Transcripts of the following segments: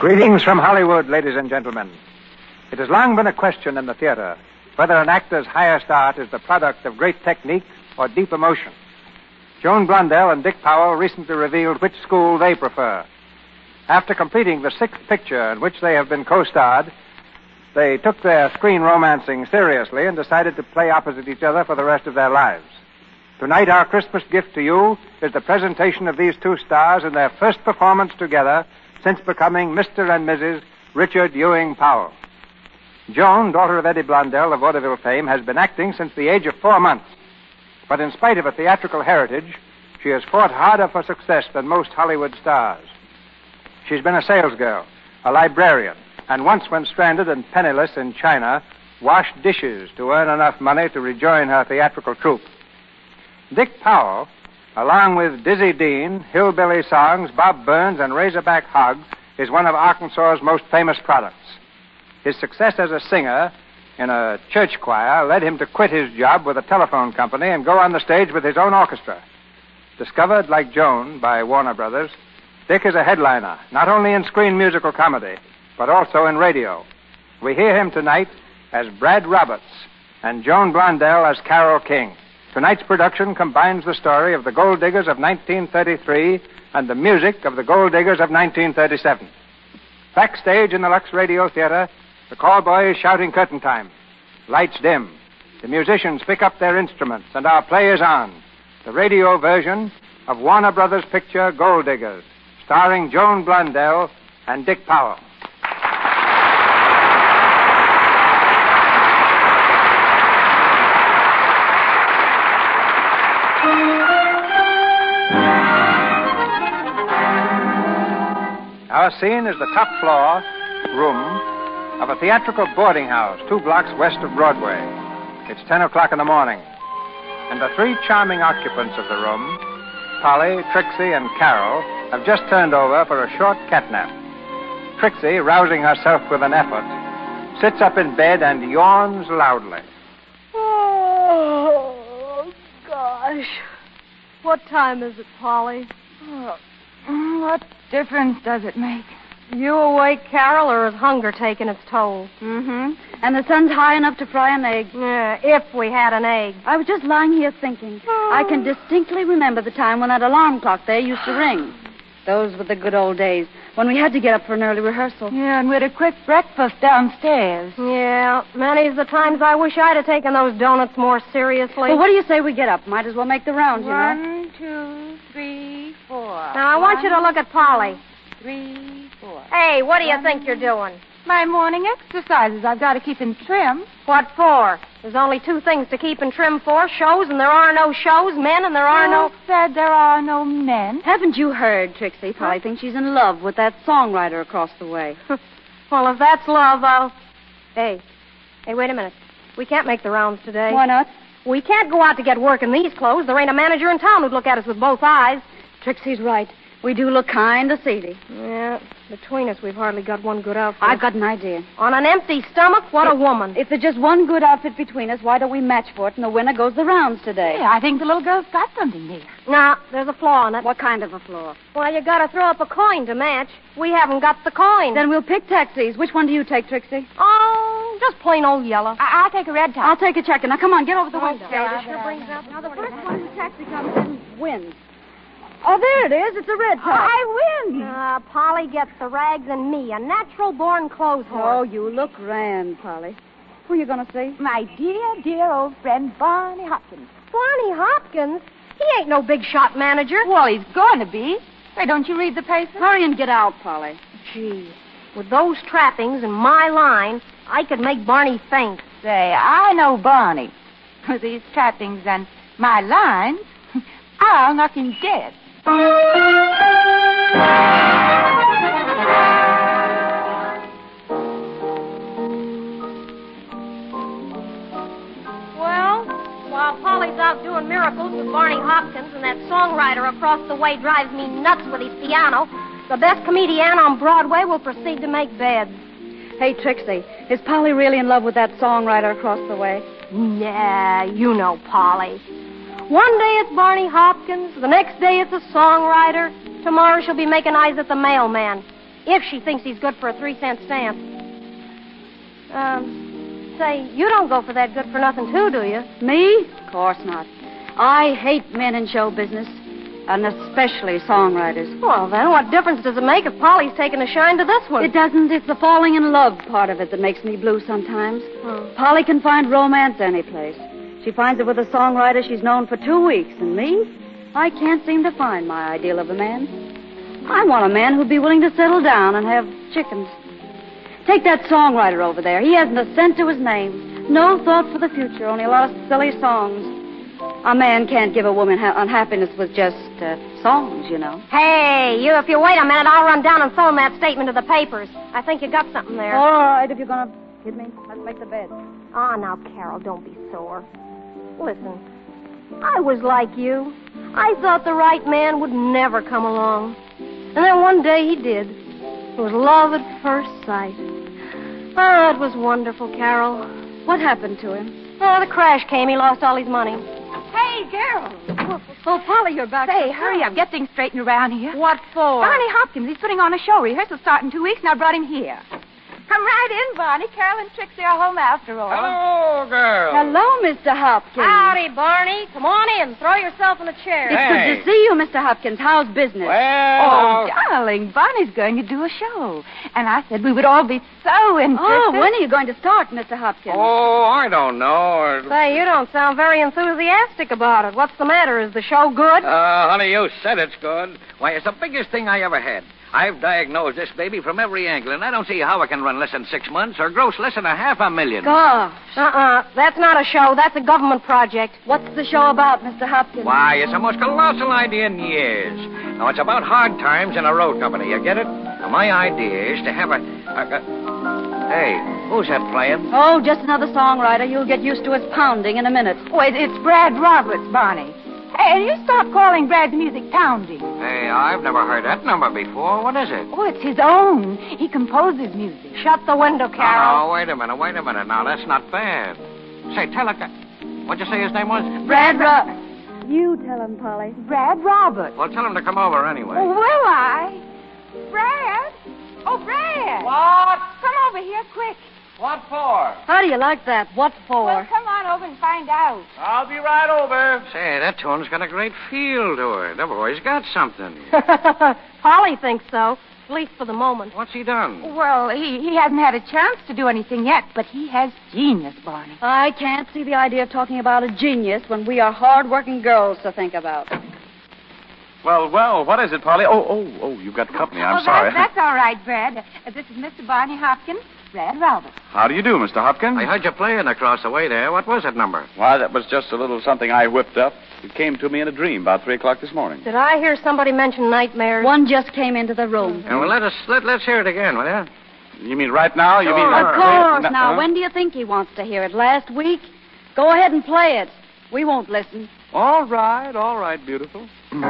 Greetings from Hollywood, ladies and gentlemen. It has long been a question in the theater whether an actor's highest art is the product of great technique or deep emotion. Joan Blundell and Dick Powell recently revealed which school they prefer. After completing the sixth picture in which they have been co-starred, they took their screen romancing seriously and decided to play opposite each other for the rest of their lives. Tonight, our Christmas gift to you is the presentation of these two stars in their first performance together since becoming Mr. and Mrs. Richard Ewing Powell. Joan, daughter of Eddie Blundell of vaudeville fame, has been acting since the age of 4 months. But in spite of a theatrical heritage, she has fought harder for success than most Hollywood stars. She's been a salesgirl, a librarian, and once, when stranded and penniless in China, washed dishes to earn enough money to rejoin her theatrical troupe. Dick Powell, along with Dizzy Dean, Hillbilly Songs, Bob Burns, and Razorback Hogg, is one of Arkansas's most famous products. His success as a singer in a church choir led him to quit his job with a telephone company and go on the stage with his own orchestra. Discovered, like Joan, by Warner Brothers, Dick is a headliner, not only in screen musical comedy, but also in radio. We hear him tonight as Brad Roberts and Joan Blundell as Carole King. Tonight's production combines the story of the Gold Diggers of 1933 and the music of the Gold Diggers of 1937. Backstage in the Lux Radio Theater, the call boy is shouting curtain time. Lights dim. The musicians pick up their instruments, and our play is on. The radio version of Warner Brothers' picture Gold Diggers, starring Joan Blundell and Dick Powell. Our scene is the top floor room of a theatrical boarding house 2 blocks west of Broadway. It's 10 o'clock in the morning, and the 3 charming occupants of the room, Polly, Trixie, and Carol, have just turned over for a short catnap. Trixie, rousing herself with an effort, sits up in bed and yawns loudly. Oh, gosh. What time is it, Polly? What difference does it make? You awake, Carol, or is hunger taking its toll? Mm-hmm. And the sun's high enough to fry an egg. Yeah, if we had an egg. I was just lying here thinking. I can distinctly remember the time when that alarm clock there used to ring. Those were the good old days, when we had to get up for an early rehearsal. Yeah, and with a quick breakfast downstairs. Yeah, many's the times I wish I'd have taken those donuts more seriously. Well, what do you say we get up? Might as well make the rounds, you know. 1, 2, 3, 4. Now, I want you to look at Polly. 3, 4. Hey, what do you think you're doing? My morning exercises. I've got to keep in trim. What for? There's only 2 things to keep in trim for. Shows, and there are no shows. Men, and there are no... Who said there are no men? Haven't you heard, Trixie? Polly thinks she's in love with that songwriter across the way. Well, if that's love, I'll... Hey, wait a minute. We can't make the rounds today. Why not? We can't go out to get work in these clothes. There ain't a manager in town who'd look at us with both eyes. Trixie's right. We do look kind of seedy. Yeah, between us, we've hardly got one good outfit. I've got an idea. On an empty stomach, what a woman. If there's just one good outfit between us, why don't we match for it, and the winner goes the rounds today? Yeah, I think the little girl's got something there. Nah, there's a flaw in it. What kind of a flaw? Well, you gotta throw up a coin to match. We haven't got the coin. Then we'll pick taxis. Which one do you take, Trixie? Oh, just plain old yellow. I'll take a red top. I'll take a checker. Now, come on, get over the window. Okay, this sure brings up... Now, the first one whose taxi comes in wins. Oh, there it is. It's a red top. I win. Polly gets the rags and me, a natural-born clothes horse. Oh, you look grand, Polly. Who are you going to see? My dear, dear old friend, Barney Hopkins. Barney Hopkins? He ain't no big shot manager. Well, he's going to be. Say, don't you read the paper? Hurry and get out, Polly. Gee, with those trappings and my line, I could make Barney faint. Say, I know Barney. With these trappings and my lines, I'll knock him dead. Well, while Polly's out doing miracles with Barney Hopkins and that songwriter across the way drives me nuts with his piano, the best comedian on Broadway will proceed to make beds. Hey, Trixie, is Polly really in love with that songwriter across the way? Nah, you know Polly. One day it's Barney Hopkins, the next day it's a songwriter. Tomorrow she'll be making eyes at the mailman. If she thinks he's good for a 3-cent stamp. Say, you don't go for that good-for-nothing, too, do you? Me? Of course not. I hate men in show business, and especially songwriters. Well, then, what difference does it make if Polly's taking a shine to this one? It doesn't. It's the falling in love part of it that makes me blue sometimes. Polly can find romance any place. She finds it with a songwriter she's known for 2 weeks, and me? I can't seem to find my ideal of a man. I want a man who'd be willing to settle down and have chickens. Take that songwriter over there. He hasn't a cent to his name. No thought for the future, only a lot of silly songs. A man can't give a woman unhappiness with just songs, you know. Hey, you, if you wait a minute, I'll run down and phone that statement to the papers. I think you got something there. All right, if you're going to kid me, let's make the bed. Oh, now, Carol, don't be sore. Listen, I was like you. I thought the right man would never come along. And then one day he did. It was love at first sight. Oh, it was wonderful, Carol. What happened to him? Oh, the crash came. He lost all his money. Hey, Gerald. Oh, Polly, you're back. Say, hurry up. Get things straightened around here. What for? Barney Hopkins, he's putting on a show. Rehearsal start in 2 weeks, and I brought him here. Come right in, Barney. Carol and Trixie are home after all. Hello, girl. Hello, Mr. Hopkins. Howdy, Barney. Come on in. Throw yourself in a chair. It's good to see you, Mr. Hopkins. How's business? Oh, darling, Barney's going to do a show. And I said we would all be so interested. Oh, when are you going to start, Mr. Hopkins? Oh, I don't know. Say, you don't sound very enthusiastic about it. What's the matter? Is the show good? Honey, you said it's good. Why, it's the biggest thing I ever had. I've diagnosed this baby from every angle, and I don't see how it can run less than 6 months or gross less than $500,000. Gosh. That's not a show. That's a government project. What's the show about, Mr. Hopkins? Why, it's the most colossal idea in years. Now, it's about hard times in a road company. You get it? Now, my idea is to have a... Hey, who's that playing? Oh, just another songwriter. You'll get used to his pounding in a minute. Oh, it's Brad Roberts, Barney. Hey, and you stop calling Brad's music pounding. Hey, I've never heard that number before. What is it? Oh, it's his own. He composes music. Shut the window, Carol. Oh, wait a minute. Now, that's not bad. Say, tell her... What'd you say his name was? Brad Roberts. You tell him, Polly. Brad Roberts. Well, tell him to come over anyway. Oh, will I? Brad? Oh, Brad. What? Come over here quick. What for? How do you like that? What for? Well, come on over and find out. I'll be right over. Say, that tune's got a great feel to her. The boy's got something. Polly thinks so, at least for the moment. What's he done? Well, he hasn't had a chance to do anything yet, but he has genius, Barney. I can't see the idea of talking about a genius when we are hard-working girls to think about. Well, what is it, Polly? Oh, you've got company. I'm sorry. That's all right, Brad. This is Mr. Barney Hopkins, Brad Roberts. How do you do, Mr. Hopkins? I heard you playing across the way there. What was that number? Why, that was just a little something I whipped up. It came to me in a dream about 3 o'clock this morning. Did I hear somebody mention nightmares? One just came into the room. And well, let's hear it again, will you? You mean right now? You mean... Of course. Now, when do you think he wants to hear it? Last week? Go ahead and play it. We won't listen. All right, beautiful.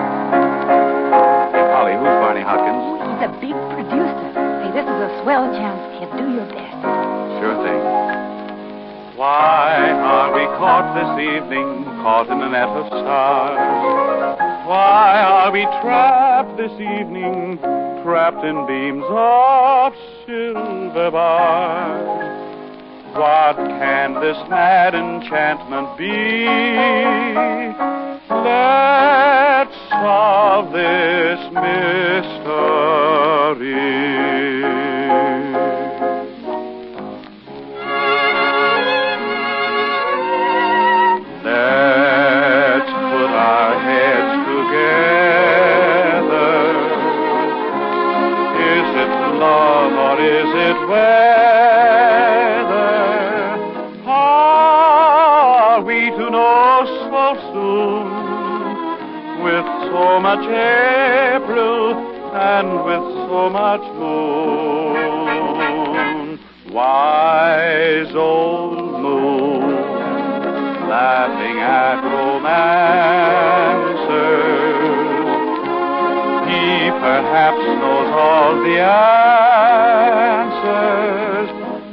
Hey, Polly, who's Barney Hopkins? Oh, he's a big producer. Hey, this is a swell chance, kid. Do your best. Sure thing. Why are we caught this evening, caught in a net of stars? Why are we trapped this evening, trapped in beams of silver bars? What can this mad enchantment be? Let's solve this mystery. Let's put our heads together. Is it love or is it weather? Are we to know so soon? With so much April and with so much moon. Wise old moon, laughing at romancers. He perhaps knows all the answers.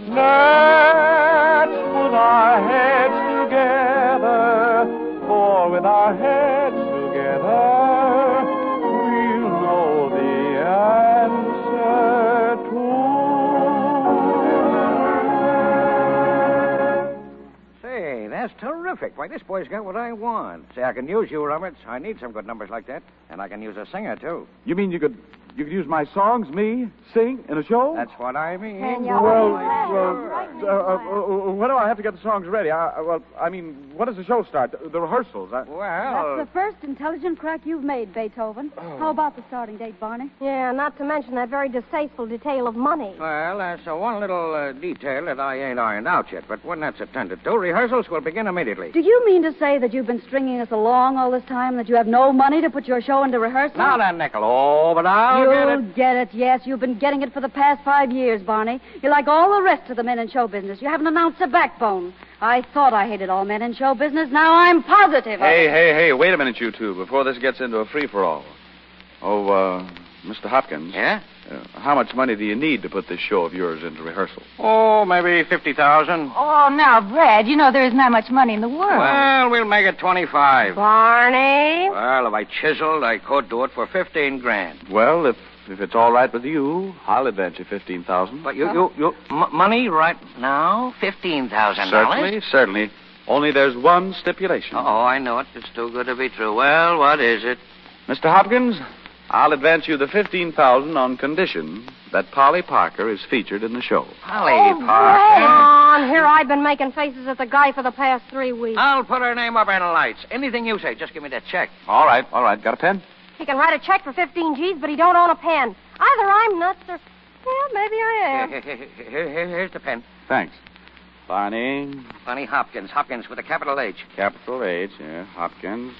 Let's put our heads together, for with our heads together, we'll know the answer. perfect. Why, this boy's got what I want. Say, I can use you, Roberts. I need some good numbers like that. And I can use a singer, too. You mean you could use my songs, me, sing, in a show? That's what I mean. When do I have to get the songs ready? When does the show start? The rehearsals? That's the first intelligent crack you've made, Beethoven. How about the starting date, Barney? Yeah, not to mention that very distasteful detail of money. Well, that's one little detail that I ain't ironed out yet. But when that's attended to, rehearsals will begin immediately. Do you mean to say that you've been stringing us along all this time, that you have no money to put your show into rehearsal? Now then, Nickel. Oh, but I'll You'll get it, yes. You've been getting it for the past 5 years, Barney. You're like all the rest of the men in show business. You haven't announced a backbone. I thought I hated all men in show business. Now I'm positive. Hey, wait a minute, you two, before this gets into a free-for-all. Mr. Hopkins. Yeah? How much money do you need to put this show of yours into rehearsal? Oh, maybe 50,000. Oh, now, Brad, you know there isn't that much money in the world. Well, we'll make it 25. Barney? Well, if I chiseled, I could do it for 15 grand. Well, if it's all right with you, I'll advance you 15,000. But money right now? $15,000? Certainly. Only there's one stipulation. Oh, I know it. It's too good to be true. Well, what is it? Mr. Hopkins, I'll advance you the 15,000 on condition that Polly Parker is featured in the show. Polly Come Parker? on. Here I've been making faces at the guy for the past 3 weeks. I'll put her name up in lights. Anything you say. Just give me that check. All right. Got a pen? He can write a check for 15 G's, but he don't own a pen. Either I'm nuts or... Well, maybe I am. Here's the pen. Thanks. Barney Hopkins. Hopkins with a capital H. Capital H, yeah. Hopkins,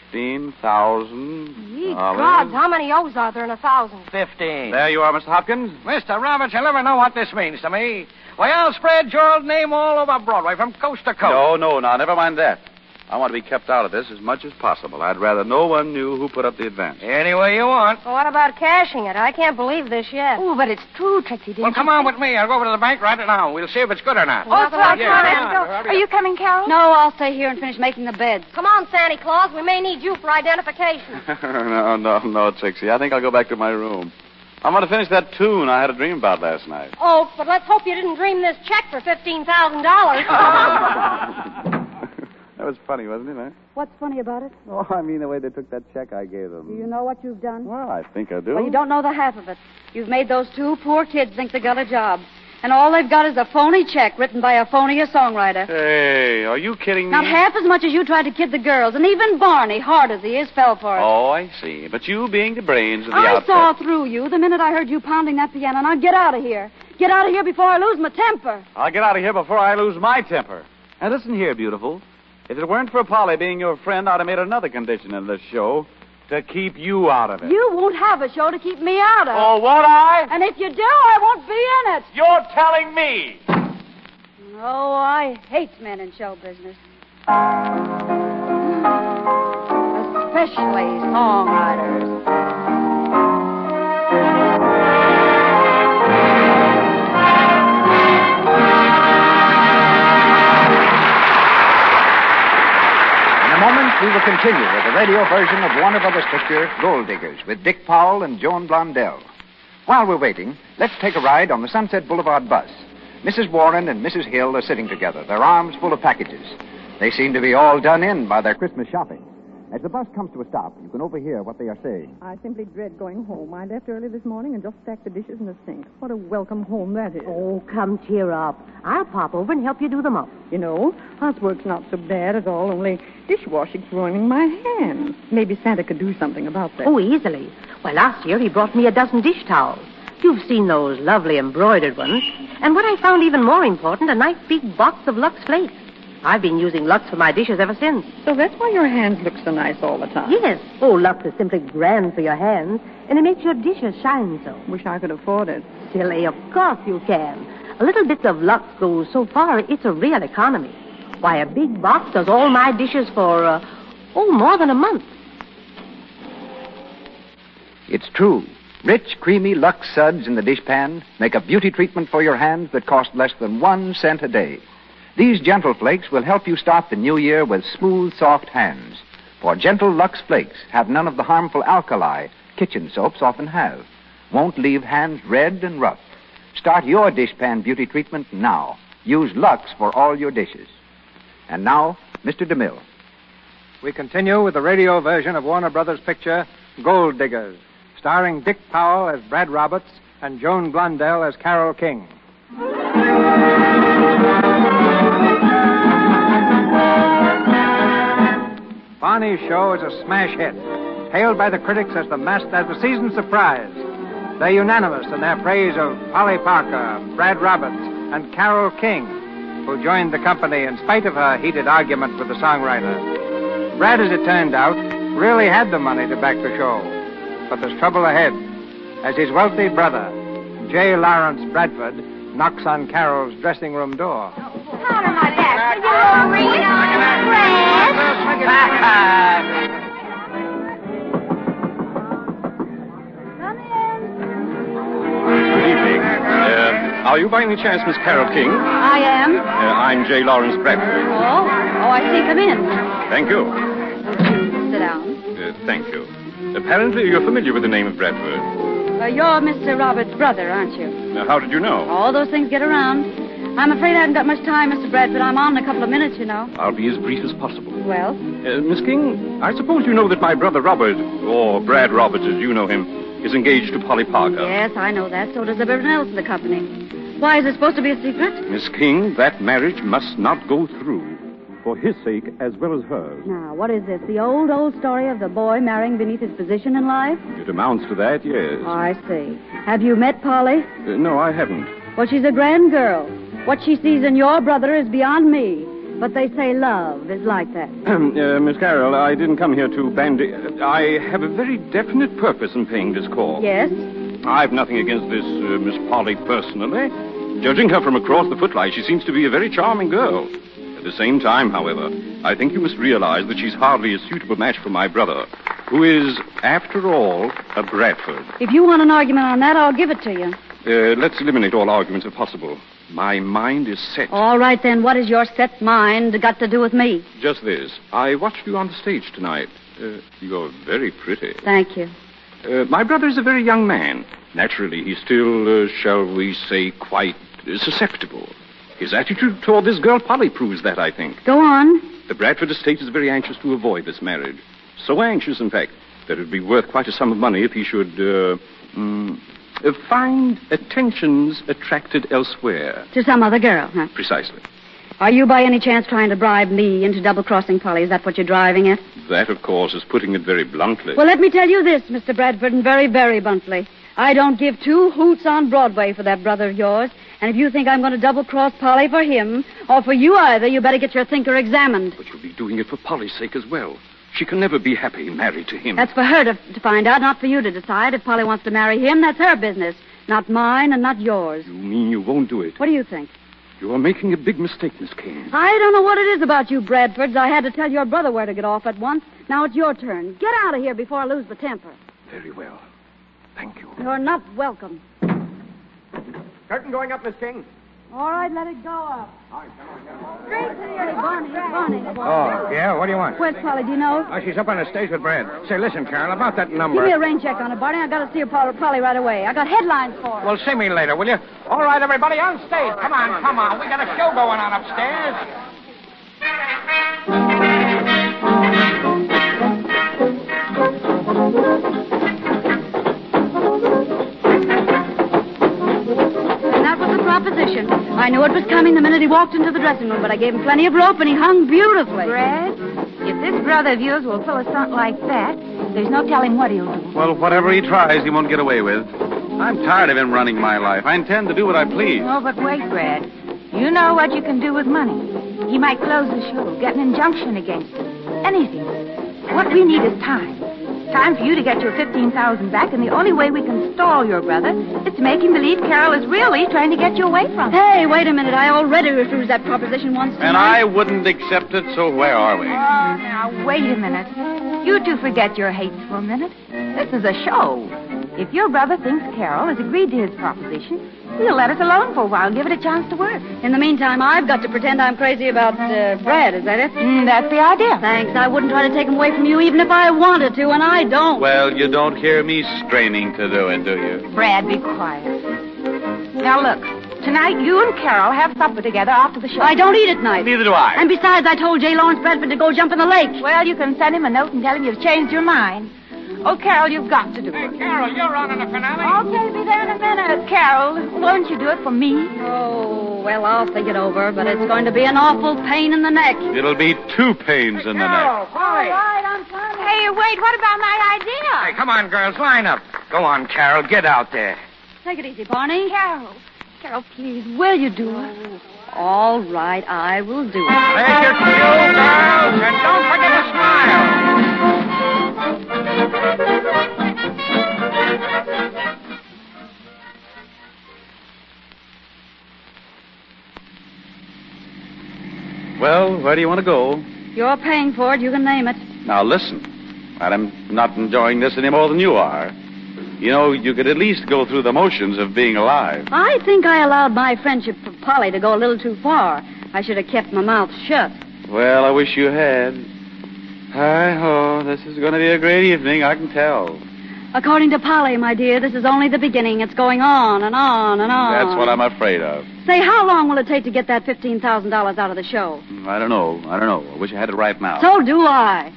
15,000. Ye gods, how many O's are there in 1,000? 15. There you are, Mr. Hopkins. Mr. Roberts, you'll never know what this means to me. Why, I'll spread your old name all over Broadway from coast to coast. No, now, never mind that. I want to be kept out of this as much as possible. I'd rather no one knew who put up the advance. Any way you want. Well, what about cashing it? I can't believe this yet. Oh, but it's true, Trixie. Well, come on with me. I'll go over to the bank right now. We'll see if it's good or not. Oh, come on, Yeah, let's go. Are you coming, Carol? No, I'll stay here and finish making the beds. Come on, Santa Claus. We may need you for identification. No, Trixie. I think I'll go back to my room. I'm going to finish that tune I had a dream about last night. Oh, but let's hope you didn't dream this check for $15,000. That was funny, wasn't it, eh? What's funny about it? Oh, I mean the way they took that check I gave them. Do you know what you've done? Well, I think I do. Well, you don't know the half of it. You've made those 2 poor kids think they got a job. And all they've got is a phony check written by a phony songwriter. Hey, are you kidding me? Not half as much as you tried to kid the girls. And even Barney, hard as he is, fell for it. Oh, I see. But you being the brains of the I outfit. saw through you the minute I heard you pounding that piano. Now get out of here. Get out of here before I lose my temper. I'll get out of here before I lose my temper. And listen here, beautiful. If it weren't for Polly being your friend, I'd have made another condition in this show. To keep you out of it. You won't have a show to keep me out of. Oh, won't I? And if you do, I won't be in it. You're telling me. Oh, I hate men in show business. Especially songwriters. We will continue with the radio version of Warner Brothers picture, Gold Diggers, with Dick Powell and Joan Blondell. While we're waiting, let's take a ride on the Sunset Boulevard bus. Mrs. Warren and Mrs. Hill are sitting together, their arms full of packages. They seem to be all done in by their Christmas shopping. As the bus comes to a stop, you can overhear what they are saying. I simply dread going home. I left early this morning and just stacked the dishes in the sink. What a welcome home that is. Oh, come cheer up. I'll pop over and help you do them up. You know, housework's not so bad at all, only dishwashing's ruining my hands. Maybe Santa could do something about that. Oh, easily. Well, last year he brought me a dozen dish towels. You've seen those lovely embroidered ones. And what I found even more important, a nice big box of Lux Flakes. I've been using Lux for my dishes ever since. So that's why your hands look so nice all the time. Yes. Oh, Lux is simply grand for your hands, and it makes your dishes shine so. Wish I could afford it. Silly, of course you can. A little bit of Lux goes so far, it's a real economy. Why, a big box does all my dishes for, more than a month. It's true. Rich, creamy Lux suds in the dishpan make a beauty treatment for your hands that cost less than 1 cent a day. These Gentle Flakes will help you start the new year with smooth, soft hands. For Gentle Lux Flakes have none of the harmful alkali kitchen soaps often have. Won't leave hands red and rough. Start your dishpan beauty treatment now. Use Lux for all your dishes. And now, Mr. DeMille. We continue with the radio version of Warner Brothers' picture, Gold Diggers, starring Dick Powell as Brad Roberts and Joan Blundell as Carole King. Barney's show is a smash hit, hailed by the critics as the season surprise. They're unanimous in their praise of Polly Parker, Brad Roberts, and Carole King, who joined the company in spite of her heated argument with the songwriter. Brad, as it turned out, really had the money to back the show. But there's trouble ahead, as his wealthy brother, J. Lawrence Bradford, knocks on Carol's dressing room door. Powder my back. Good evening. Are you by any chance Miss Carole King? I am. I'm J. Lawrence Bradford. Oh, I see. Come in. Thank you. Sit down. Thank you. Apparently you're familiar with the name of Bradford. You're Mr. Robert's brother, aren't you? Now, how did you know? All those things get around. I'm afraid I haven't got much time, Mr. Bradford. I'm on in a couple of minutes, you know. I'll be as brief as possible. Well? Miss King, I suppose you know that my brother Robert, or Brad Roberts as you know him, is engaged to Polly Parker. Yes, I know that. So does everyone else in the company. Why, is it supposed to be a secret? Miss King, that marriage must not go through. For his sake as well as hers. Now, what is this? The old story of the boy marrying beneath his position in life? It amounts to that, yes. I see. Have you met Polly? No, I haven't. Well, she's a grand girl. What she sees in your brother is beyond me. But they say love is like that. Miss Carroll, I didn't come here to bandy. I have a very definite purpose in paying this call. Yes? I've nothing against this Miss Polly personally. Judging her from across the footlights, she seems to be a very charming girl. At the same time, however, I think you must realize that she's hardly a suitable match for my brother, who is, after all, a Bradford. If you want an argument on that, I'll give it to you. Let's eliminate all arguments if possible. My mind is set. All right, then. What has your set mind got to do with me? Just this. I watched you on the stage tonight. You're very pretty. Thank you. My brother is a very young man. Naturally, he's still, shall we say, quite susceptible. His attitude toward this girl, Polly, proves that, I think. Go on. The Bradford estate is very anxious to avoid this marriage. So anxious, in fact, that it would be worth quite a sum of money if he should, find attentions attracted elsewhere. To some other girl, huh? Precisely. Are you by any chance trying to bribe me into double-crossing Polly? Is that what you're driving at? That, of course, is putting it very bluntly. Well, let me tell you this, Mr. Bradford, and very, very bluntly. I don't give two hoots on Broadway for that brother of yours. And if you think I'm going to double-cross Polly for him, or for you either, you better get your thinker examined. But you'll be doing it for Polly's sake as well. She can never be happy married to him. That's for her to find out, not for you to decide. If Polly wants to marry him, that's her business. Not mine and not yours. You mean you won't do it? What do you think? You are making a big mistake, Miss King. I don't know what it is about you, Bradfords. I had to tell your brother where to get off at once. Now it's your turn. Get out of here before I lose the temper. Very well. Thank you. You're not welcome. Curtain going up, Miss King. All right, let it go up. Straight to here, Barney. Oh, yeah? What do you want? Where's Polly, do you know? Oh, she's up on the stage with Brad. Say, listen, Carol, about that number. Give me a rain check on it, Barney. I got to see Polly right away. I got headlines for her. Well, see me later, will you? All right, everybody, on stage. Come on. We got a show going on upstairs. Proposition. I knew it was coming the minute he walked into the dressing room, but I gave him plenty of rope and he hung beautifully. Brad, if this brother of yours will pull a stunt like that, there's no telling what he'll do. Well, whatever he tries, he won't get away with. I'm tired of him running my life. I intend to do what I please. Oh, but wait, Brad. You know what you can do with money. He might close the show, get an injunction against it. Anything. What we need is time. Time for you to get your $15,000 back, and the only way we can stall your brother is to make him believe Carol is really trying to get you away from him. Hey, wait a minute. I already refused that proposition once tonight. And I wouldn't accept it, so where are we? Oh, now, wait a minute. You two forget your hates for a minute. This is a show. If your brother thinks Carol has agreed to his proposition, he'll let us alone for a while, give it a chance to work. In the meantime, I've got to pretend I'm crazy about Brad, is that it? That's the idea. Thanks. I wouldn't try to take him away from you even if I wanted to, and I don't. Well, you don't hear me straining to do it, do you? Brad, be quiet. Now, look, Tonight, you and Carol have supper together after the show. I don't eat at night. Neither do I. And besides, I told J. Lawrence Bradford to go jump in the lake. Well, you can send him a note and tell him you've changed your mind. Oh, Carol, you've got to do Hey, it. Carol, you're on in the finale. Okay, be there in a minute. Carol, won't you do it for me? Oh, well, I'll think it over, but it's going to be an awful pain in the neck. It'll be 2 pains in the Carol, neck. Polly. I'm coming. Hey, wait, what about my idea? Hey, come on, girls, line up. Go on, Carol, get out there. Take it easy, Barney. Carol, please, will you do it? All right, I will do it. There's your cue, girls, and don't forget to smile. Well, where do you want to go? You're paying for it. You can name it. Now, listen. I'm not enjoying this any more than you are. You know, you could at least go through the motions of being alive. I think I allowed my friendship for Polly to go a little too far. I should have kept my mouth shut. Well, I wish you had. Hi-ho, this is going to be a great evening, I can tell. According to Polly, my dear, this is only the beginning. It's going on and on and on. That's what I'm afraid of. Say, how long will it take to get that $15,000 out of the show? I don't know. I wish I had it right now. So do I.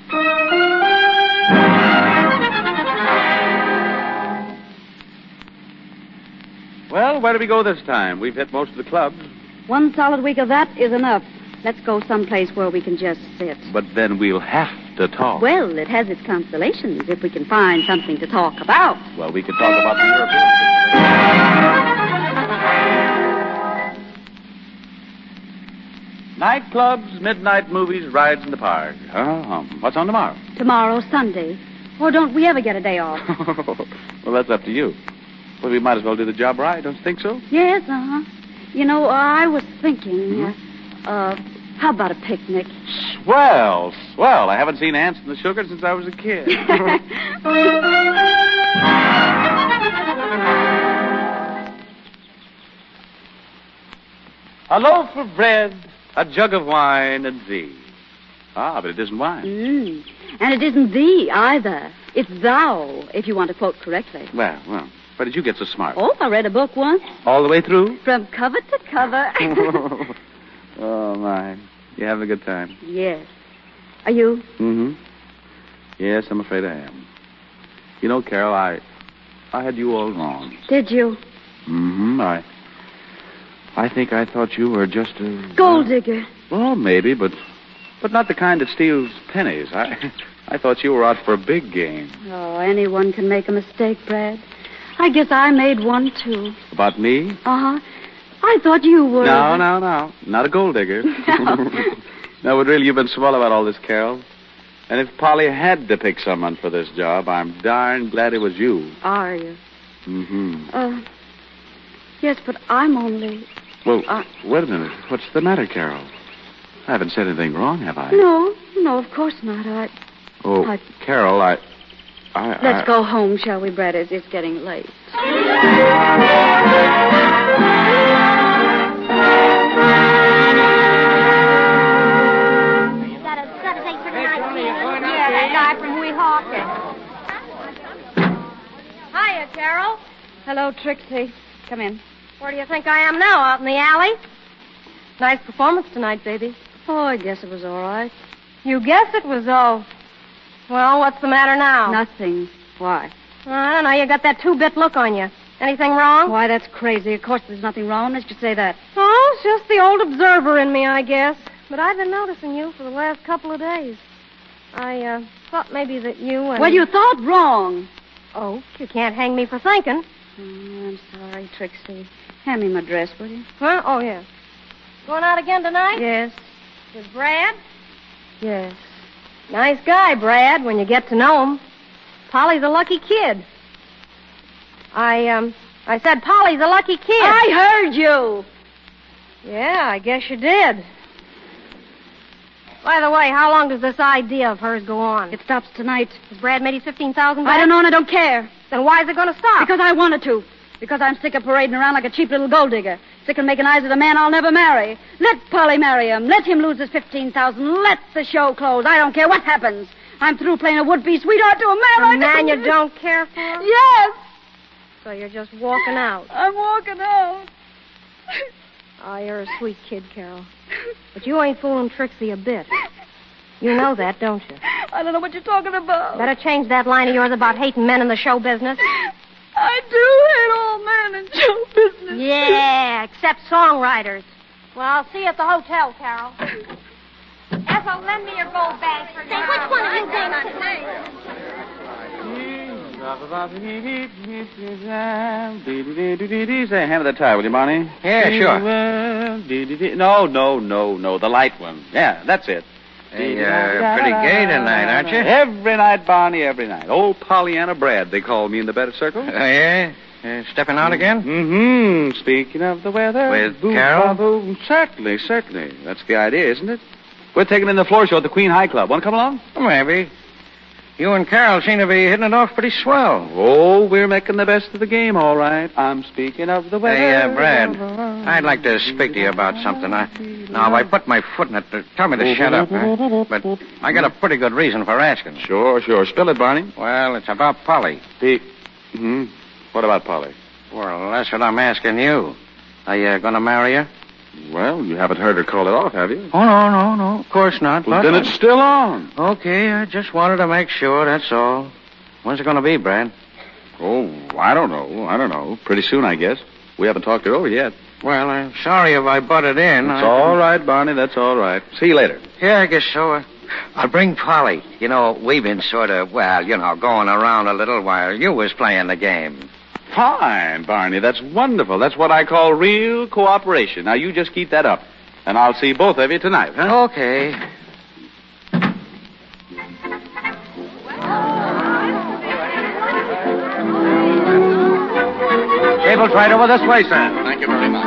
Well, where do we go this time? We've hit most of the clubs. One solid week of that is enough. Let's go someplace where we can just sit. But then we'll have to talk. Well, it has its consolations if we can find something to talk about. Well, we could talk about the European situation. Nightclubs, midnight movies, rides in the park. What's on tomorrow? Tomorrow's Sunday. Or don't we ever get a day off? Well, that's up to you. Well, we might as well do the job right, don't you think so? Yes, You know, I was thinking, how about a picnic? Swell. I haven't seen ants in the sugar since I was a kid. A loaf of bread, a jug of wine, and thee. But it isn't wine. And it isn't thee, either. It's thou, if you want to quote correctly. Well, where did you get so smart? Oh, I read a book once. All the way through? From cover to cover. Oh, my. You having a good time? Yes. Are you? Mm-hmm. Yes, I'm afraid I am. You know, Carol, I had you all wrong. Did you? Mm-hmm. I think I thought you were just a... Gold digger. Well, maybe, but not the kind that steals pennies. I thought you were out for a big game. Oh, anyone can make a mistake, Brad. I guess I made one, too. About me? Uh-huh. I thought you were... No. Not a gold digger. No, but really, you've been swell about all this, Carol. And if Polly had to pick someone for this job, I'm darn glad it was you. Are you? Mm-hmm. Yes, but I'm only... Well, wait a minute. What's the matter, Carol? I haven't said anything wrong, have I? No, of course not. Carol, Let's go home, shall we, Brad? It's getting late. Guy from Weehawken. Hiya, Carol. Hello, Trixie. Come in. Where do you think I am now? Out in the alley? Nice performance tonight, baby. Oh, I guess it was all right. You guess it was all. Well, what's the matter now? Nothing. Why? I don't know. You got that 2-bit look on you. Anything wrong? Why, that's crazy. Of course there's nothing wrong. Let's just say that. Oh, it's just the old observer in me, I guess. But I've been noticing you for the last couple of days. I thought maybe that you and... Well, you thought wrong. Oh, you can't hang me for thinking. I'm sorry, Trixie. Hand me my dress, will you? Huh? Oh, yeah. Going out again tonight? Yes. With Brad? Yes. Nice guy, Brad, when you get to know him. Polly's a lucky kid. I said Polly's a lucky kid. I heard you. Yeah, I guess you did. By the way, how long does this idea of hers go on? It stops tonight. Has Brad made his $15,000 back? I don't know and I don't care. Then why is it going to stop? Because I wanted to. Because I'm sick of parading around like a cheap little gold digger. Sick of making eyes at a man I'll never marry. Let Polly marry him. Let him lose his $15,000. Let the show close. I don't care what happens. I'm through playing a would-be sweetheart to a man. A man you don't care for? Yes. So you're just walking out. I'm walking out. Oh, you're a sweet kid, Carol. But you ain't fooling Trixie a bit. You know that, don't you? I don't know what you're talking about. Better change that line of yours about hating men in the show business. I do hate all men in show business. Yeah, except songwriters. Well, I'll see you at the hotel, Carol. Ethel, lend me your gold bag for Say, which one of you came on tonight? Say, hand me the tie, will you, Barney? Yeah, sure. No, the light one. Yeah, that's it. Hey, pretty gay tonight, aren't you? Every night, Barney, every night. Old Pollyanna Brad, they call me in the better circle. Yeah? Stepping out again? Mm-hmm. Speaking of the weather. With Carol? Certainly. That's the idea, isn't it? We're taking in the floor show at the Queen High Club. Want to come along? Maybe. You and Carol seem to be hitting it off pretty swell. Oh, we're making the best of the game, all right. I'm speaking of the weather. Hey, Brad, I'd like to speak to you about something. Now, if I put my foot in it, tell me to shut up, huh? But I got a pretty good reason for asking. Sure. Spill it, Barney. Well, it's about Polly. What about Polly? Well, that's what I'm asking you. Are you going to marry her? Well, you haven't heard her call it off, have you? Oh, no. Of course not. Well, then it's still on. Okay, I just wanted to make sure, that's all. When's it going to be, Brad? Oh, I don't know. Pretty soon, I guess. We haven't talked it over yet. Well, I'm sorry if I butted in. That's all right, Barney. That's all right. See you later. Yeah, I guess so. I'll bring Polly. You know, we've been sort of, going around a little while you was playing the game. Fine, Barney. That's wonderful. That's what I call real cooperation. Now, you just keep that up. And I'll see both of you tonight, huh? Okay. Cable's right over this way, sir. Thank you very much.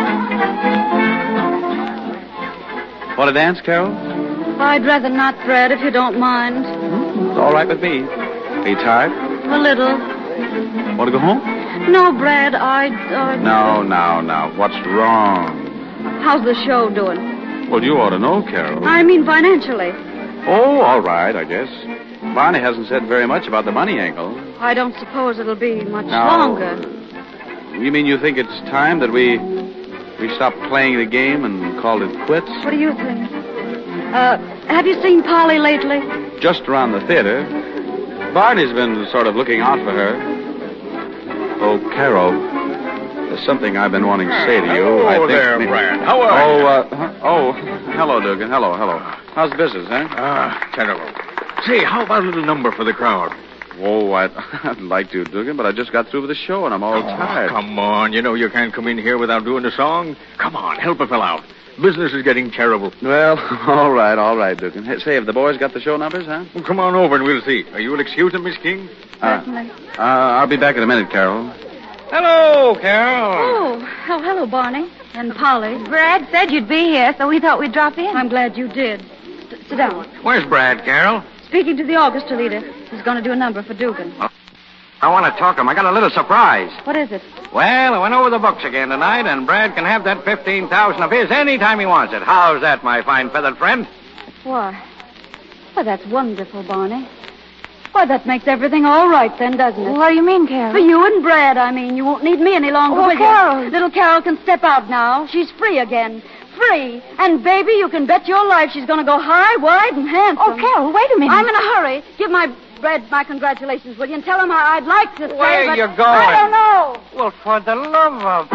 Want to dance, Carol? I'd rather not, Brad, if you don't mind. It's all right with me. Are you tired? A little. Want to go home? No, Brad, No. What's wrong? How's the show doing? Well, you ought to know, Carol. I mean financially. Oh, all right, I guess. Barney hasn't said very much about the money angle. I don't suppose it'll be much longer. You mean you think it's time that we stop playing the game and called it quits? What do you think? Have you seen Polly lately? Just around the theater. Barney's been sort of looking out for her. Oh, Carol, there's something I've been wanting to say to you. Hello there, Brad. How are you? Hello, Dugan. Hello. How's business, huh? Terrible. Say, how about a little number for the crowd? Oh, I'd like to, Dugan, but I just got through with the show, and I'm all tired. Come on. You know you can't come in here without doing a song. Come on, help a fella out. Business is getting terrible. Well, all right, Dugan. Hey, say, have the boys got the show numbers, huh? Well, come on over and we'll see. Are you will excuse them, Miss King? Certainly. I'll be back in a minute, Carol. Hello, Carol. Oh, hello, Barney. And Polly. Brad said you'd be here, so we thought we'd drop in. I'm glad you did. Sit down. Where's Brad, Carol? Speaking to the orchestra leader. He's going to do a number for Dugan. I want to talk to him. I got a little surprise. What is it? Well, I went over the books again tonight, and Brad can have that $15,000 of his any time he wants it. How's that, my fine feathered friend? Why, that's wonderful, Barney. Why, that makes everything all right then, doesn't it? What do you mean, Carol? For you and Brad, I mean. You won't need me any longer, will you? Carol. Little Carol can step out now. She's free again. Free. And, baby, you can bet your life she's going to go high, wide, and handsome. Oh, Carol, wait a minute. I'm in a hurry. Give my Brad my congratulations, will you? And tell him I'd like to say, Where but you going? I don't know. Well, for the love of...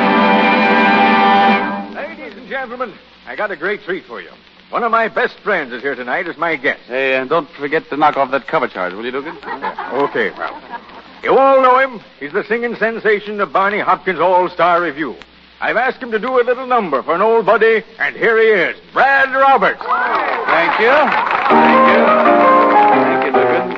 Ladies and gentlemen, I got a great treat for you. One of my best friends is here tonight as my guest. Hey, don't forget to knock off that cover charge, will you, Dugan? Okay, pal. You all know him. He's the singing sensation of Barney Hopkins' All-Star Review. I've asked him to do a little number for an old buddy, and here he is, Brad Roberts. Thank you, Dugan.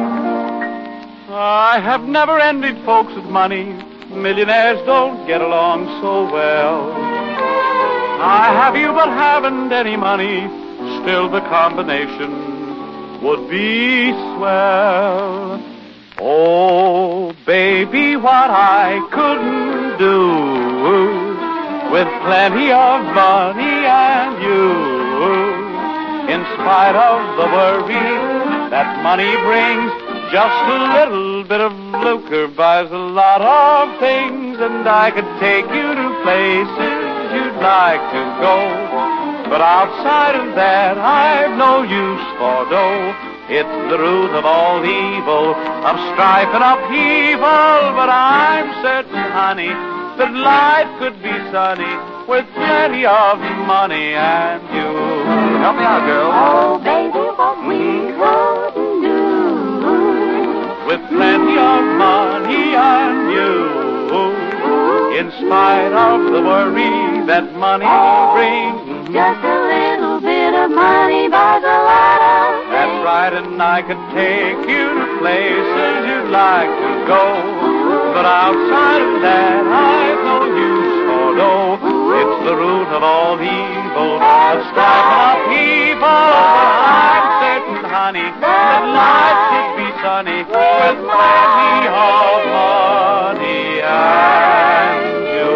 I have never envied folks with money. Millionaires don't get along so well. I have you but haven't any money. Still the combination would be swell. Oh, baby, what I couldn't do with plenty of money and you. In spite of the worry that money brings, just a little bit of lucre buys a lot of things, and I could take you to places you'd like to go. But outside of that, I've no use for dough. It's the root of all evil, of strife and upheaval. But I'm certain, honey, that life could be sunny with plenty of money and you. Help me out, girl. Oh, baby, what we couldn't do. With plenty of money and you. In spite of the worry that money brings. Just a little bit of money buys a lot of things. That's right, and I could take you to places you'd like to go. But outside of that, I've no use for dough. It's the root of all evil, of strife and upheaval. But I'm certain, honey, that life could be sunny with plenty of money and you.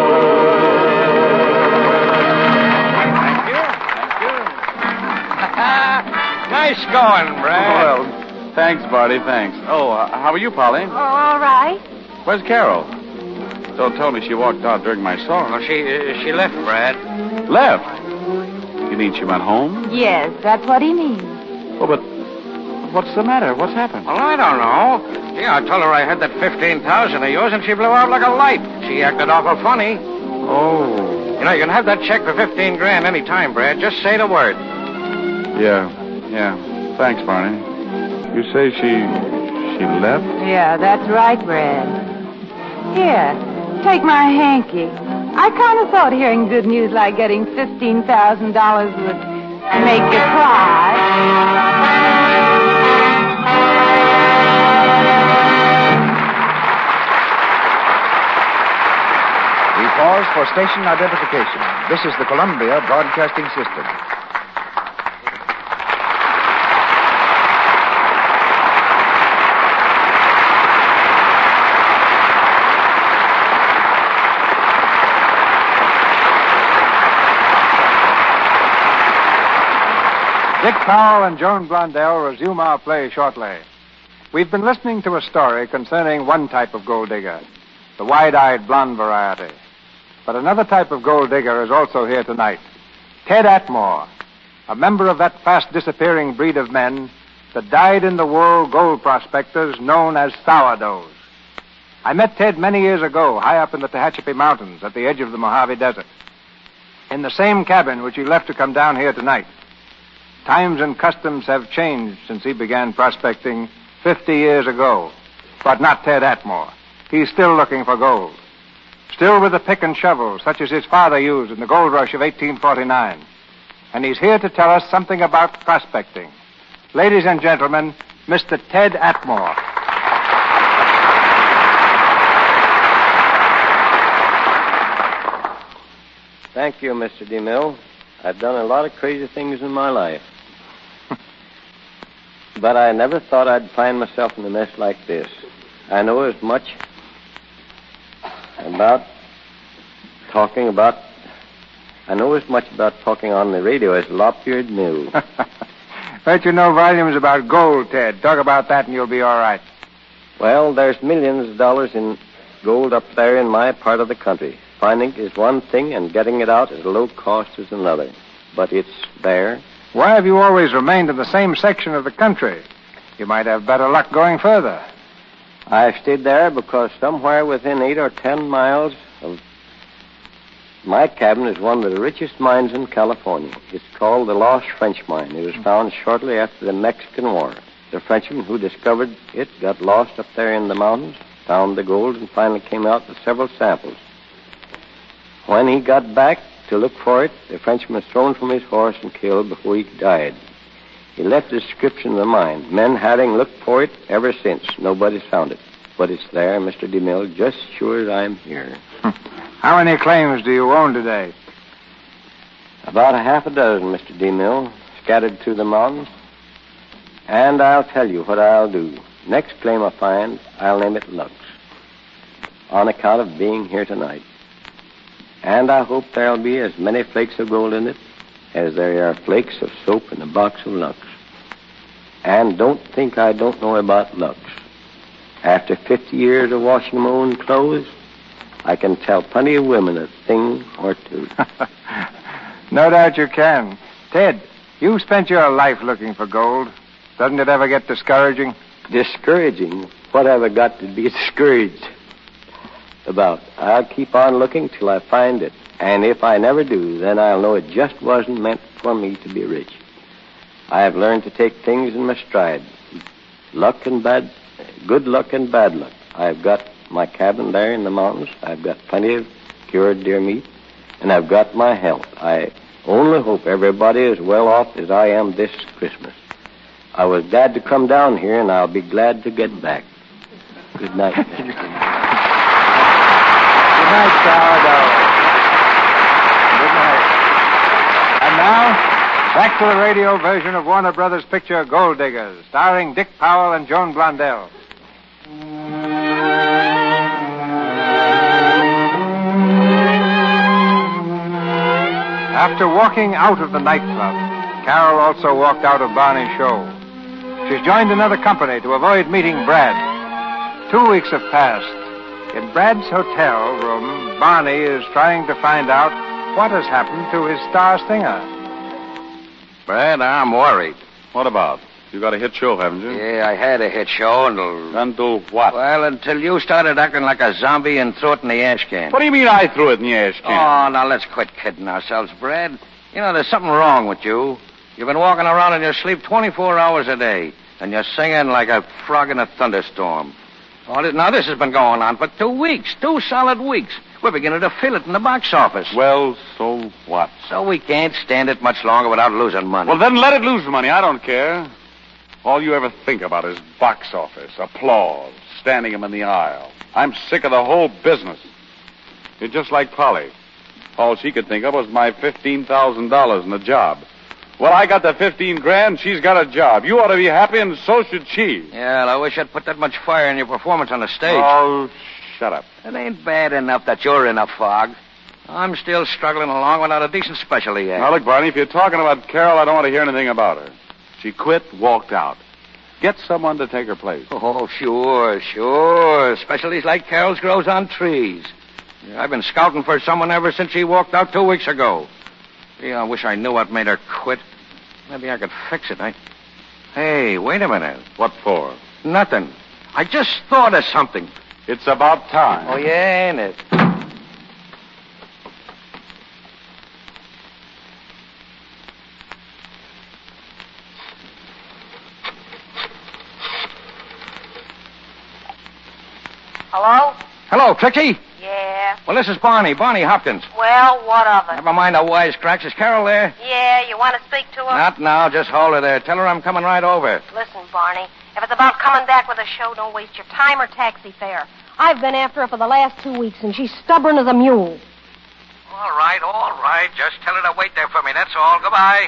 Thank you. Nice going, Brad. Well, thanks, Barty, thanks. Oh, how are you, Polly? Oh, all right. Where's Carol? Phil told me she walked out during my song. Well, she left, Brad. Left? You mean she went home? Yes, that's what he means. Oh, but what's the matter? What's happened? Well, I don't know. Yeah, I told her I had that $15,000 of yours, and she blew out like a light. She acted awful funny. Oh. You know, you can have that check for $15,000 any time, Brad. Just say the word. Yeah. Thanks, Barney. You say she left? Yeah, that's right, Brad. Here, take my hanky. I kind of thought hearing good news like getting $15,000 would make you cry. We pause for station identification. This is the Columbia Broadcasting System. Dick Powell and Joan Blondell resume our play shortly. We've been listening to a story concerning one type of gold digger, the wide-eyed blonde variety. But another type of gold digger is also here tonight. Ted Atmore, a member of that fast-disappearing breed of men, the dyed-in-the-wool gold prospectors known as sourdoughs. I met Ted many years ago, high up in the Tehachapi Mountains at the edge of the Mojave Desert, in the same cabin which he left to come down here tonight. Times and customs have changed since he began prospecting 50 years ago. But not Ted Atmore. He's still looking for gold. Still with a pick and shovel, such as his father used in the gold rush of 1849. And he's here to tell us something about prospecting. Ladies and gentlemen, Mr. Ted Atmore. Thank you, Mr. DeMille. I've done a lot of crazy things in my life. But I never thought I'd find myself in a mess like this. I know as much about talking on the radio as lop-eared mule. Bet you know volumes about gold, Ted. Talk about that and you'll be all right. Well, there's millions of dollars in gold up there in my part of the country. Finding it is one thing and getting it out at a low cost is another. But it's there. Why have you always remained in the same section of the country? You might have better luck going further. I've stayed there because somewhere within 8 or 10 miles of my cabin is one of the richest mines in California. It's called the Lost French Mine. It was found shortly after the Mexican War. The Frenchman who discovered it got lost up there in the mountains, found the gold, and finally came out with several samples. When he got back to look for it, the Frenchman was thrown from his horse and killed before he died. He left a description of the mine. Men having looked for it ever since. Nobody's found it. But it's there, Mr. DeMille, just sure as I'm here. How many claims do you own today? About a half a dozen, Mr. DeMille, scattered through the mountains. And I'll tell you what I'll do. Next claim I find, I'll name it Lux, on account of being here tonight. And I hope there'll be as many flakes of gold in it as there are flakes of soap in a box of Lux. And don't think I don't know about Lux. After 50 years of washing my own clothes, I can tell plenty of women a thing or two. No doubt you can. Ted, you've spent your life looking for gold. Doesn't it ever get discouraging? Discouraging? What have I got to be discouraged about? I'll keep on looking till I find it. And if I never do, then I'll know it just wasn't meant for me to be rich. I have learned to take things in my stride. Good luck and bad luck. I've got my cabin there in the mountains. I've got plenty of cured deer meat. And I've got my health. I only hope everybody is well off as I am this Christmas. I was glad to come down here, and I'll be glad to get back. Good night. Good night, Sourdough. Good night. And now, back to the radio version of Warner Brothers' picture Gold Diggers, starring Dick Powell and Joan Blondell. After walking out of the nightclub, Carol also walked out of Barney's show. She's joined another company to avoid meeting Brad. 2 weeks have passed. In Brad's hotel room, Barney is trying to find out what has happened to his star singer. Brad, I'm worried. What about? You got a hit show, haven't you? Yeah, I had a hit show until... Until what? Well, until you started acting like a zombie and threw it in the ash can. What do you mean I threw it in the ash can? Oh, now let's quit kidding ourselves, Brad. You know, there's something wrong with you. You've been walking around in your sleep 24 hours a day, and you're singing like a frog in a thunderstorm. Now, this has been going on for 2 weeks, 2 solid weeks. We're beginning to feel it in the box office. Well, so what? So we can't stand it much longer without losing money. Well, then let it lose money. I don't care. All you ever think about is box office, applause, standing them in the aisle. I'm sick of the whole business. You're just like Polly. All she could think of was my $15,000 in a job. Well, I got the 15 grand, she's got a job. You ought to be happy, and so should she. Yeah, well, I wish I'd put that much fire in your performance on the stage. Oh, shut up. It ain't bad enough that you're in a fog. I'm still struggling along without a decent specialty yet. Now, look, Barney, if you're talking about Carol, I don't want to hear anything about her. She quit, walked out. Get someone to take her place. Oh, sure. Specialties like Carol's grows on trees. I've been scouting for someone ever since she walked out 2 weeks ago. Gee, I wish I knew what made her quit. Maybe I could fix it. Hey, wait a minute. What for? Nothing. I just thought of something. It's about time. Oh, yeah, ain't it? Hello? Hello, Trixie? Yeah. Well, this is Barney Hopkins. Well, what of it? Never mind the wisecracks. Is Carol there? Yeah, you want to speak to her? Not now. Just hold her there. Tell her I'm coming right over. Listen, Barney, if it's about coming back with a show, don't waste your time or taxi fare. I've been after her for the last 2 weeks, and she's stubborn as a mule. All right. Just tell her to wait there for me. That's all. Goodbye.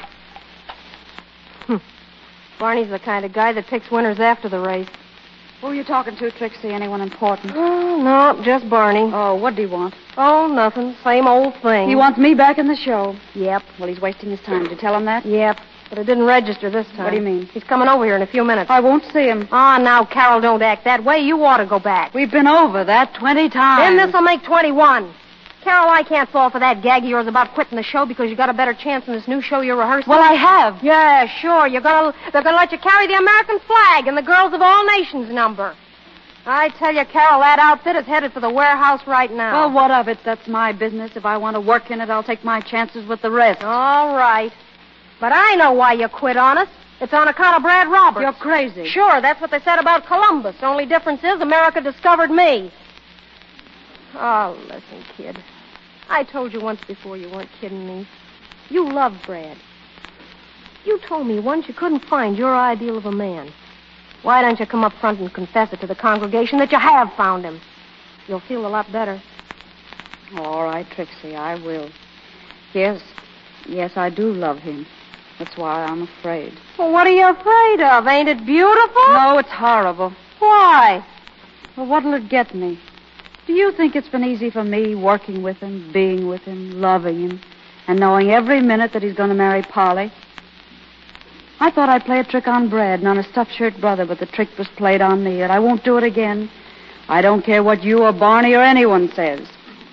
Barney's the kind of guy that picks winners after the race. Who are you talking to, Trixie? Anyone important? Oh, no, just Barney. Oh, what do you want? Oh, nothing. Same old thing. He wants me back in the show. Yep. Well, he's wasting his time. Did you tell him that? Yep. But it didn't register this time. What do you mean? He's coming over here in a few minutes. I won't see him. Ah, now, Carol, don't act that way. You ought to go back. We've been over that 20 times. Then this'll make 21. Carol, I can't fall for that gag of yours about quitting the show because you got a better chance in this new show you're rehearsing. Well, I have. Yeah, sure. They're gonna let you carry the American flag and the Girls of All Nations number. I tell you, Carol, that outfit is headed for the warehouse right now. Well, what of it? That's my business. If I want to work in it, I'll take my chances with the rest. All right. But I know why you quit on us. It's on account of Brad Roberts. You're crazy. Sure, that's what they said about Columbus. The only difference is America discovered me. Oh, listen, kid. I told you once before you weren't kidding me. You love Brad. You told me once you couldn't find your ideal of a man. Why don't you come up front and confess it to the congregation that you have found him? You'll feel a lot better. All right, Trixie, I will. Yes, I do love him. That's why I'm afraid. Well, what are you afraid of? Ain't it beautiful? No, it's horrible. Why? Well, what'll it get me? Do you think it's been easy for me working with him, being with him, loving him, and knowing every minute that he's going to marry Polly? I thought I'd play a trick on Brad and on a stuffed shirt brother, but the trick was played on me, and I won't do it again. I don't care what you or Barney or anyone says.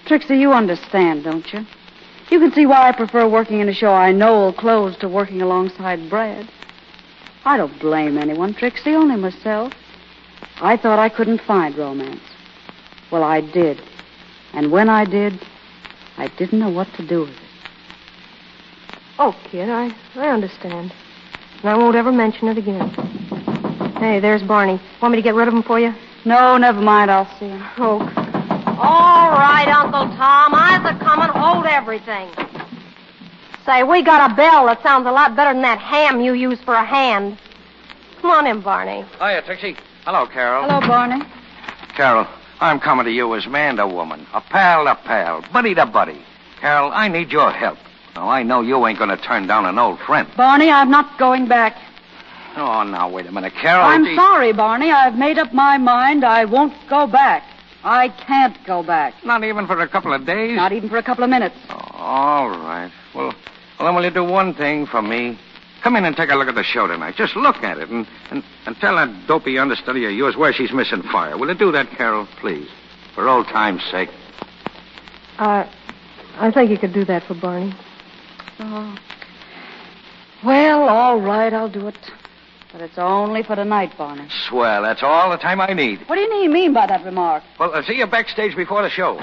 Trixie, you understand, don't you? You can see why I prefer working in a show I know will close to working alongside Brad. I don't blame anyone, Trixie, only myself. I thought I couldn't find romance. Well, I did. And when I did, I didn't know what to do with it. Oh, kid, I understand. And I won't ever mention it again. Hey, there's Barney. Want me to get rid of him for you? No, never mind. I'll see him. Oh. All right, Uncle Tom. I's a-comin'. Hold everything. Say, we got a bell that sounds a lot better than that ham you use for a hand. Come on in, Barney. Hiya, Trixie. Hello, Carol. Hello, Barney. Carol, I'm coming to you as man to woman, a pal to pal, buddy to buddy. Carol, I need your help. Now, I know you ain't going to turn down an old friend. Barney, I'm not going back. Oh, now, wait a minute, Carol. I'm sorry, Barney. I've made up my mind. I won't go back. I can't go back. Not even for a couple of days? Not even for a couple of minutes. Oh, all right. Well, then will you do one thing for me? Come in and take a look at the show tonight. Just look at it and tell that dopey understudy of yours where she's missing fire. Will you do that, Carol, please? For old time's sake. I think you could do that for Barney. Oh. Well, all right, I'll do it. But it's only for tonight, Barney. Swell, that's all the time I need. What do you mean by that remark? Well, I'll see you backstage before the show.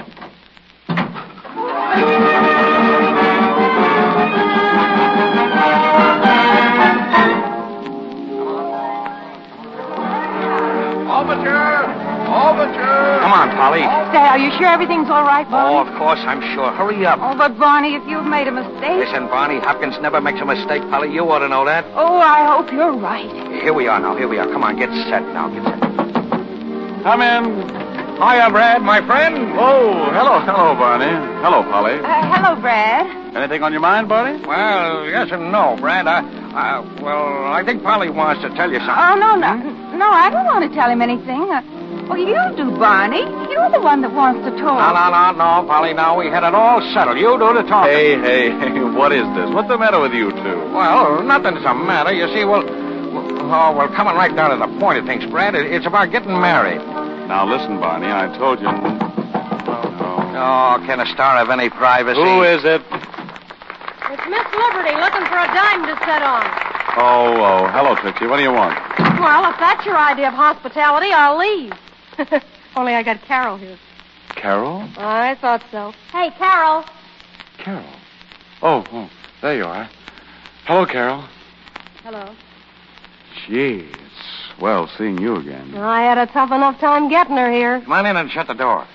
Overture! Come on, Polly. Say, are you sure everything's all right, Barney? Oh, of course, I'm sure. Hurry up. Oh, but Barney, if you've made a mistake... Listen, Barney, Hopkins never makes a mistake, Polly. You ought to know that. Oh, I hope you're right. Here we are now. Here we are. Come on, get set now. Get set. Come in. Hiya, Brad, my friend. Oh, hello, Barney. Hello, Polly. Hello, Brad. Anything on your mind, Barney? Well, yes and no, Brad. I think Polly wants to tell you something. Oh, no, I don't want to tell him anything. Well, you do, Barney. You're the one that wants to talk. No, Polly. Now, we had it all settled. You do the talking. Hey, what is this? What's the matter with you two? Well, nothing's the matter. You see, well, coming right down to the point of things, Brad, it's about getting married. Now, listen, Barney, I told you... Oh, can a star have any privacy? Who is it? It's Miss Liberty looking for a dime to set on. Oh, hello, Trixie. What do you want? Well, if that's your idea of hospitality, I'll leave. Only I got Carol here. Carol? I thought so. Hey, Carol. Carol? Oh, there you are. Hello, Carol. Hello. Gee, it's swell seeing you again. I had a tough enough time getting her here. Come on in and shut the door.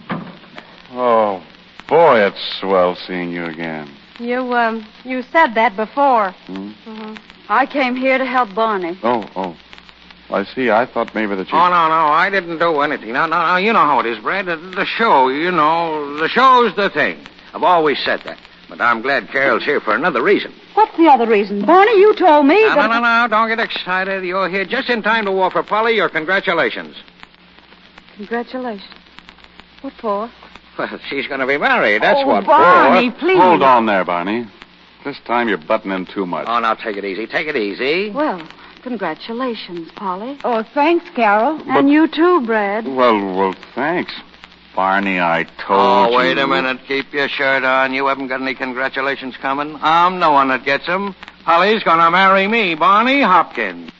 Oh, boy, it's swell seeing you again. You said that before. Hmm? I came here to help Barney. Oh. I see. I thought maybe that you... Oh, no, I didn't do anything. No, you know how it is, Brad. The show, the show's the thing. I've always said that. But I'm glad Carol's here for another reason. What's the other reason? Barney, you told me that... No, don't get excited. You're here just in time to offer Polly your congratulations. Congratulations. What for? Well, she's going to be married, that's what. Barney, please. Hold on there, Barney. This time you're butting in too much. Oh, now take it easy. Take it easy. Well, congratulations, Polly. Oh, thanks, Carol. And you too, Brad. Well, thanks. Barney, I told you. Oh, wait a minute. Keep your shirt on. You haven't got any congratulations coming. I'm the one that gets them. Polly's going to marry me, Barney Hopkins.